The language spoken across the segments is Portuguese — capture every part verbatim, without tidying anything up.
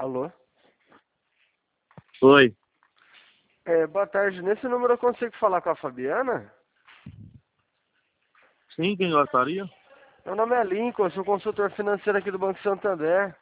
Alô? Oi. É, boa tarde. Nesse número eu consigo falar com a Fabiana? Sim, quem gostaria? Meu nome é Lincoln, eu sou consultor financeiro aqui do Banco Santander.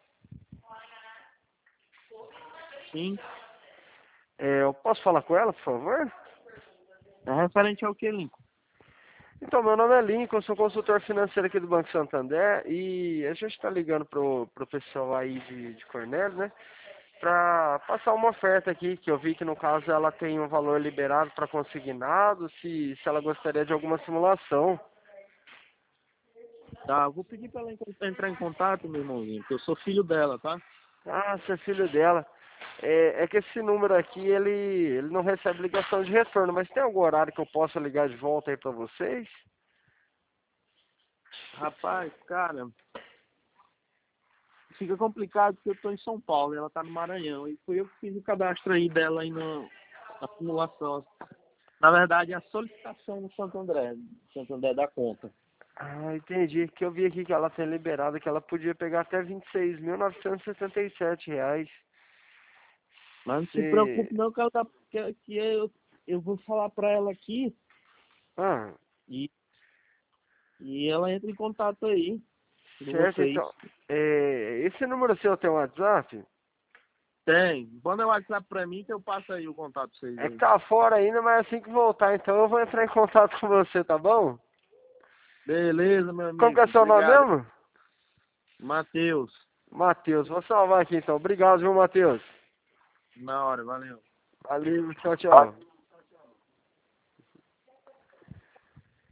Sim. É, eu posso falar com ela, por favor? É referente ao que, Lincoln? Então, meu nome é Lincoln, eu sou consultor financeiro aqui do Banco Santander e a gente está ligando pro, pro pessoal aí de, de Cornélio, né? Para passar uma oferta aqui, que eu vi que no caso ela tem um valor liberado para consignado, se, se ela gostaria de alguma simulação. Tá, eu vou pedir pra ela en- entrar em contato, meu irmãozinho, porque eu sou filho dela, tá? Ah, você é filho dela. É, é que esse número aqui, ele, ele não recebe ligação de retorno, mas tem algum horário que eu possa ligar de volta aí para vocês? Rapaz, cara, fica complicado porque eu tô em São Paulo e ela tá no Maranhão. E fui eu que fiz o cadastro aí dela aí no, na simulação. Na verdade, a solicitação no Santo André, Santo André da conta. Ah, entendi. Que eu vi aqui que ela tem liberado que ela podia pegar até vinte e seis mil novecentos e setenta e sete reais. Mas não se Se... preocupe não que ela tá, que, que eu, eu vou falar pra ela aqui Ah, e, e ela entra em contato aí com certo, vocês. então. É, esse número seu tem um WhatsApp? Tem. Manda o WhatsApp pra mim que eu passo aí o contato pra vocês É que aí. tá fora ainda, mas assim que voltar, então eu vou entrar em contato com você, tá bom? Beleza, meu Como que é amigo. seu nome Obrigado. mesmo? Matheus. Matheus. Vou salvar aqui então. Obrigado, viu, Matheus? Na hora, valeu. Valeu, tchau, tchau.